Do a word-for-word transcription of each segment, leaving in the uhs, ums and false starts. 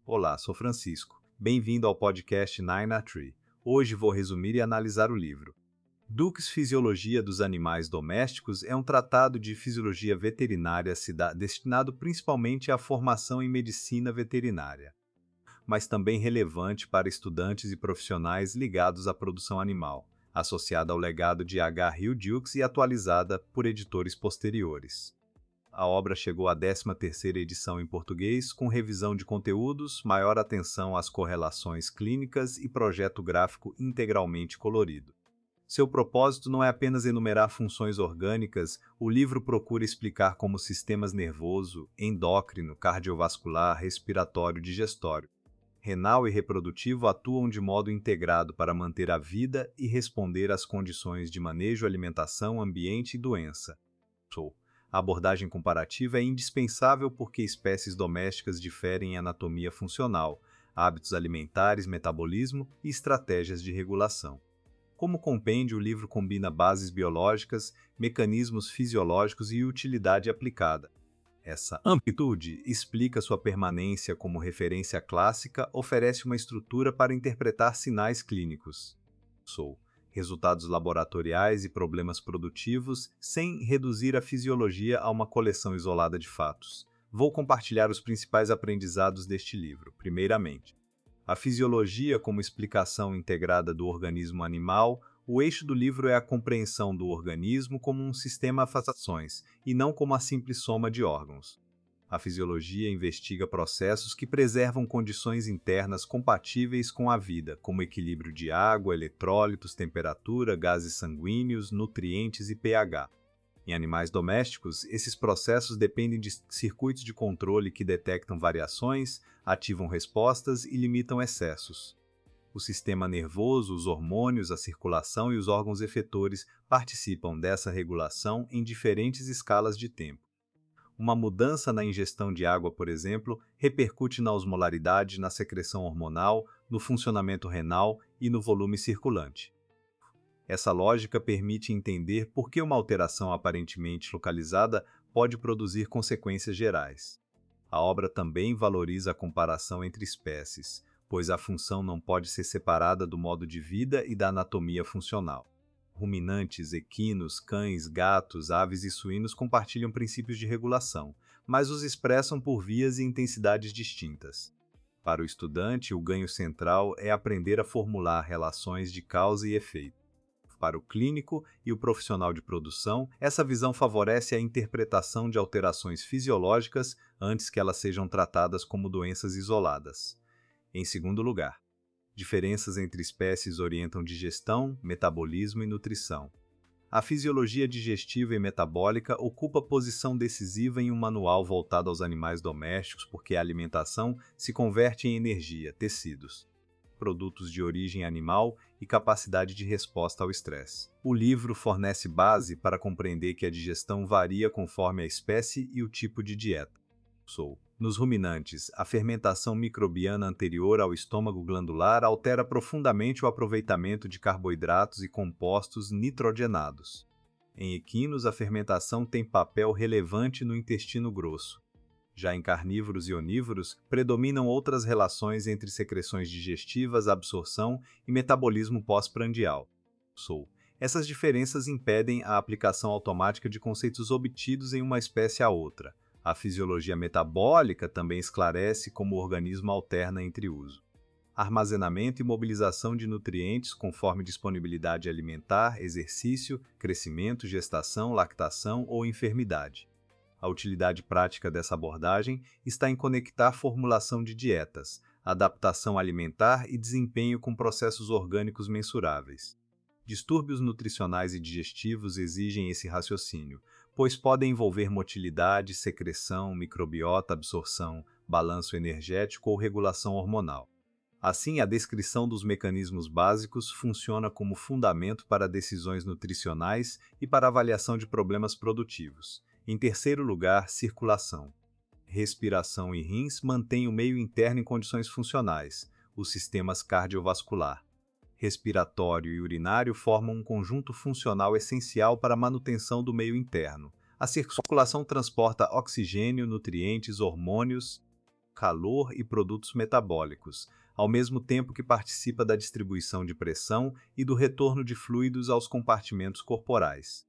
Olá, sou Francisco. Bem-vindo ao podcast Nine a Tree. Hoje vou resumir e analisar o livro. Dukes Fisiologia dos Animais Domésticos é um tratado de fisiologia veterinária destinado principalmente à formação em medicina veterinária, mas também relevante para estudantes e profissionais ligados à produção animal, associada ao legado de H. Hill Dukes e atualizada por editores posteriores. A obra chegou à décima terceira edição em português, com revisão de conteúdos, maior atenção às correlações clínicas e projeto gráfico integralmente colorido. Seu propósito não é apenas enumerar funções orgânicas, o livro procura explicar como sistemas nervoso, endócrino, cardiovascular, respiratório, digestório, renal e reprodutivo atuam de modo integrado para manter a vida e responder às condições de manejo, alimentação, ambiente e doença. A abordagem comparativa é indispensável porque espécies domésticas diferem em anatomia funcional, hábitos alimentares, metabolismo e estratégias de regulação. Como compêndio, o livro combina bases biológicas, mecanismos fisiológicos e utilidade aplicada. Essa amplitude explica sua permanência como referência clássica, oferece uma estrutura para interpretar sinais clínicos. Sou. Resultados laboratoriais e problemas produtivos, sem reduzir a fisiologia a uma coleção isolada de fatos. Vou compartilhar os principais aprendizados deste livro. Primeiramente, a fisiologia como explicação integrada do organismo animal. O eixo do livro é a compreensão do organismo como um sistema de ações, e não como a simples soma de órgãos. A fisiologia investiga processos que preservam condições internas compatíveis com a vida, como equilíbrio de água, eletrólitos, temperatura, gases sanguíneos, nutrientes e pH. Em animais domésticos, esses processos dependem de circuitos de controle que detectam variações, ativam respostas e limitam excessos. O sistema nervoso, os hormônios, a circulação e os órgãos efetores participam dessa regulação em diferentes escalas de tempo. Uma mudança na ingestão de água, por exemplo, repercute na osmolaridade, na secreção hormonal, no funcionamento renal e no volume circulante. Essa lógica permite entender por que uma alteração aparentemente localizada pode produzir consequências gerais. A obra também valoriza a comparação entre espécies, pois a função não pode ser separada do modo de vida e da anatomia funcional. Ruminantes, equinos, cães, gatos, aves e suínos compartilham princípios de regulação, mas os expressam por vias e intensidades distintas. Para o estudante, o ganho central é aprender a formular relações de causa e efeito. Para o clínico e o profissional de produção, essa visão favorece a interpretação de alterações fisiológicas antes que elas sejam tratadas como doenças isoladas. Em segundo lugar, diferenças entre espécies orientam digestão, metabolismo e nutrição. A fisiologia digestiva e metabólica ocupa posição decisiva em um manual voltado aos animais domésticos porque a alimentação se converte em energia, tecidos, produtos de origem animal e capacidade de resposta ao estresse. O livro fornece base para compreender que a digestão varia conforme a espécie e o tipo de dieta. Sou. Nos ruminantes, a fermentação microbiana anterior ao estômago glandular altera profundamente o aproveitamento de carboidratos e compostos nitrogenados. Em equinos, a fermentação tem papel relevante no intestino grosso. Já em carnívoros e onívoros, predominam outras relações entre secreções digestivas, absorção e metabolismo pós-prandial. Sou. Essas diferenças impedem a aplicação automática de conceitos obtidos em uma espécie a outra. A fisiologia metabólica também esclarece como o organismo alterna entre uso. Armazenamento e mobilização de nutrientes conforme disponibilidade alimentar, exercício, crescimento, gestação, lactação ou enfermidade. A utilidade prática dessa abordagem está em conectar formulação de dietas, adaptação alimentar e desempenho com processos orgânicos mensuráveis. Distúrbios nutricionais e digestivos exigem esse raciocínio, pois podem envolver motilidade, secreção, microbiota, absorção, balanço energético ou regulação hormonal. Assim, a descrição dos mecanismos básicos funciona como fundamento para decisões nutricionais e para avaliação de problemas produtivos. Em terceiro lugar, circulação. Respiração e rins mantêm o meio interno em condições funcionais, os sistemas cardiovascular, respiratório e urinário formam um conjunto funcional essencial para a manutenção do meio interno. A circulação transporta oxigênio, nutrientes, hormônios calor e produtos metabólicos, ao mesmo tempo que participa da distribuição de pressão e do retorno de fluidos aos compartimentos corporais.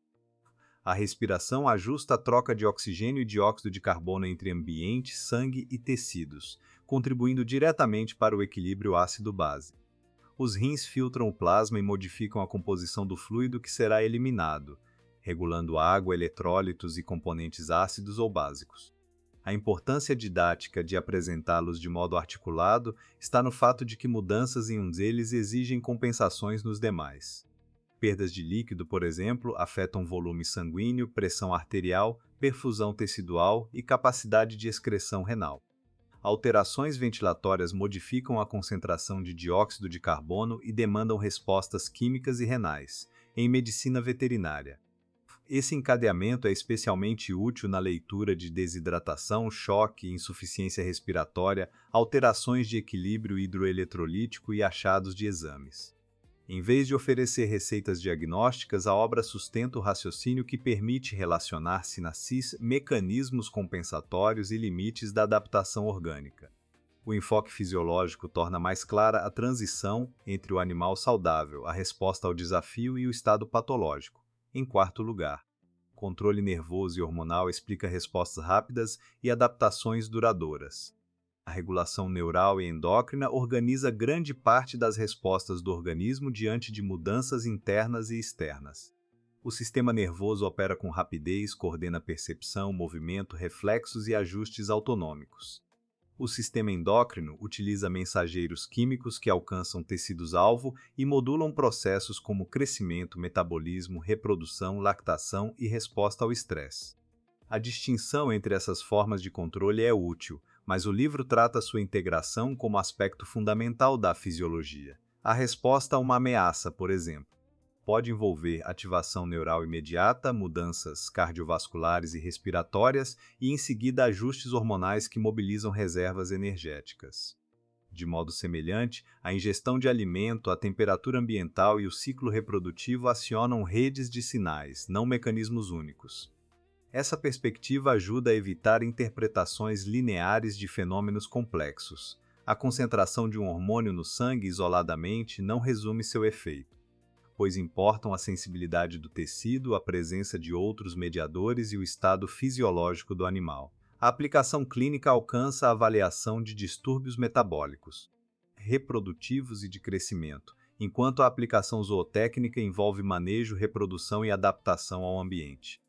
A respiração ajusta a troca de oxigênio e dióxido de carbono entre ambiente, sangue e tecidos, contribuindo diretamente para o equilíbrio ácido-base. Os rins filtram o plasma e modificam a composição do fluido que será eliminado, regulando água, eletrólitos e componentes ácidos ou básicos. A importância didática de apresentá-los de modo articulado está no fato de que mudanças em um deles exigem compensações nos demais. Perdas de líquido, por exemplo, afetam volume sanguíneo, pressão arterial, perfusão tecidual e capacidade de excreção renal. Alterações ventilatórias modificam a concentração de dióxido de carbono e demandam respostas químicas e renais, em medicina veterinária. Esse encadeamento é especialmente útil na leitura de desidratação, choque, insuficiência respiratória, alterações de equilíbrio hidroeletrolítico e achados de exames. Em vez de oferecer receitas diagnósticas, a obra sustenta o raciocínio que permite relacionar sinapses, mecanismos compensatórios e limites da adaptação orgânica. O enfoque fisiológico torna mais clara a transição entre o animal saudável, a resposta ao desafio e o estado patológico. Em quarto lugar, controle nervoso e hormonal explica respostas rápidas e adaptações duradouras. A regulação neural e endócrina organiza grande parte das respostas do organismo diante de mudanças internas e externas. O sistema nervoso opera com rapidez, coordena percepção, movimento, reflexos e ajustes autonômicos. O sistema endócrino utiliza mensageiros químicos que alcançam tecidos-alvo e modulam processos como crescimento, metabolismo, reprodução, lactação e resposta ao estresse. A distinção entre essas formas de controle é útil, mas o livro trata sua integração como aspecto fundamental da fisiologia. A resposta a uma ameaça, por exemplo, pode envolver ativação neural imediata, mudanças cardiovasculares e respiratórias e, em seguida, ajustes hormonais que mobilizam reservas energéticas. De modo semelhante, a ingestão de alimento, a temperatura ambiental e o ciclo reprodutivo acionam redes de sinais, não mecanismos únicos. Essa perspectiva ajuda a evitar interpretações lineares de fenômenos complexos. A concentração de um hormônio no sangue isoladamente não resume seu efeito, pois importam a sensibilidade do tecido, a presença de outros mediadores e o estado fisiológico do animal. A aplicação clínica alcança a avaliação de distúrbios metabólicos, reprodutivos e de crescimento, enquanto a aplicação zootécnica envolve manejo, reprodução e adaptação ao ambiente.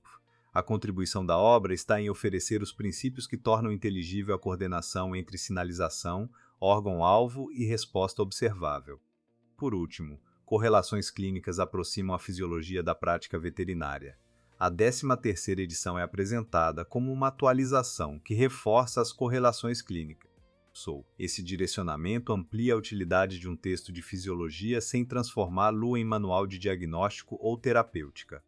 A contribuição da obra está em oferecer os princípios que tornam inteligível a coordenação entre sinalização, órgão-alvo e resposta observável. Por último, correlações clínicas aproximam a fisiologia da prática veterinária. A décima terceira edição é apresentada como uma atualização que reforça as correlações clínicas. Esse direcionamento amplia a utilidade de um texto de fisiologia sem transformá-lo em manual de diagnóstico ou terapêutica.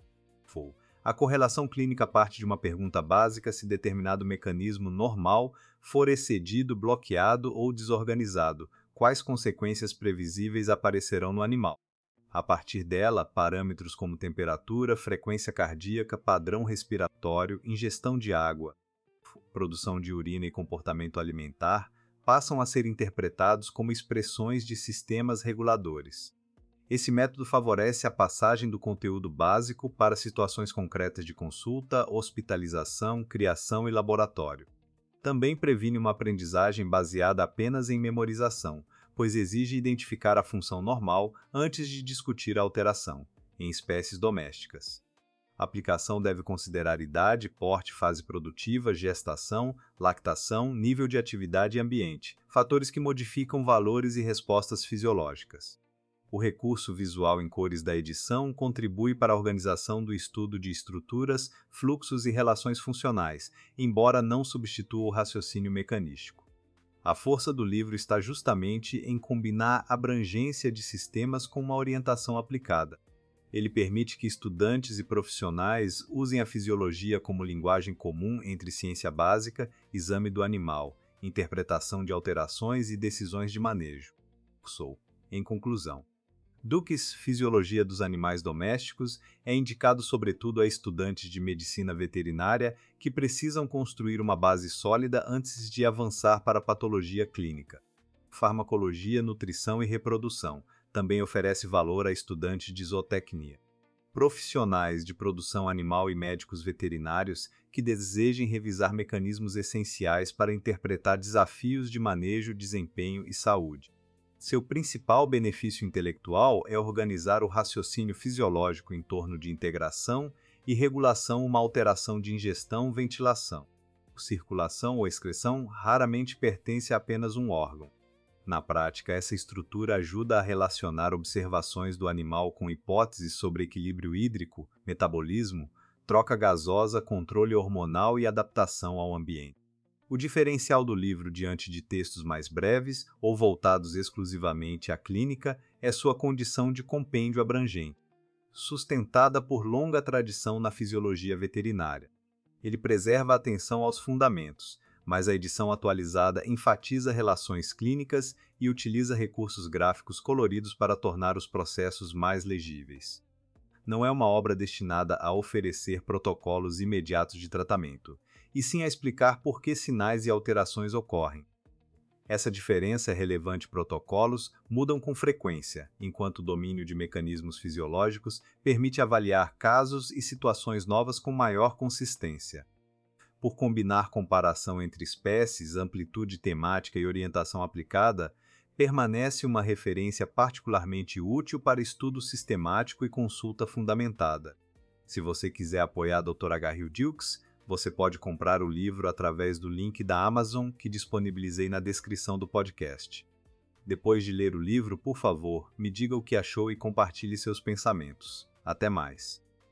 A correlação clínica parte de uma pergunta básica se determinado mecanismo normal for excedido, bloqueado ou desorganizado, quais consequências previsíveis aparecerão no animal. A partir dela, parâmetros como temperatura, frequência cardíaca, padrão respiratório, ingestão de água, produção de urina e comportamento alimentar passam a ser interpretados como expressões de sistemas reguladores. Esse método favorece a passagem do conteúdo básico para situações concretas de consulta, hospitalização, criação e laboratório. Também previne uma aprendizagem baseada apenas em memorização, pois exige identificar a função normal antes de discutir a alteração, em espécies domésticas. A aplicação deve considerar idade, porte, fase produtiva, gestação, lactação, nível de atividade e ambiente, fatores que modificam valores e respostas fisiológicas. O recurso visual em cores da edição contribui para a organização do estudo de estruturas, fluxos e relações funcionais, embora não substitua o raciocínio mecanístico. A força do livro está justamente em combinar abrangência de sistemas com uma orientação aplicada. Ele permite que estudantes e profissionais usem a fisiologia como linguagem comum entre ciência básica, exame do animal, interpretação de alterações e decisões de manejo. Em conclusão, Dukes Fisiologia dos Animais Domésticos é indicado sobretudo a estudantes de medicina veterinária que precisam construir uma base sólida antes de avançar para a patologia clínica. Farmacologia, nutrição e reprodução também oferece valor a estudantes de zootecnia. Profissionais de produção animal e médicos veterinários que desejem revisar mecanismos essenciais para interpretar desafios de manejo, desempenho e saúde. Seu principal benefício intelectual é organizar o raciocínio fisiológico em torno de integração e regulação, uma alteração de ingestão-ventilação. Circulação ou excreção raramente pertence a apenas um órgão. Na prática, essa estrutura ajuda a relacionar observações do animal com hipóteses sobre equilíbrio hídrico, metabolismo, troca gasosa, controle hormonal e adaptação ao ambiente. O diferencial do livro diante de textos mais breves ou voltados exclusivamente à clínica é sua condição de compêndio abrangente, sustentada por longa tradição na fisiologia veterinária. Ele preserva a atenção aos fundamentos, mas a edição atualizada enfatiza relações clínicas e utiliza recursos gráficos coloridos para tornar os processos mais legíveis. Não é uma obra destinada a oferecer protocolos imediatos de tratamento, e sim a explicar por que sinais e alterações ocorrem. Essa diferença é relevante. Protocolos mudam com frequência, enquanto o domínio de mecanismos fisiológicos permite avaliar casos e situações novas com maior consistência. Por combinar comparação entre espécies, amplitude temática e orientação aplicada, permanece uma referência particularmente útil para estudo sistemático e consulta fundamentada. Se você quiser apoiar a doutora Garhill Dukes, você pode comprar o livro através do link da Amazon que disponibilizei na descrição do podcast. Depois de ler o livro, por favor, me diga o que achou e compartilhe seus pensamentos. Até mais!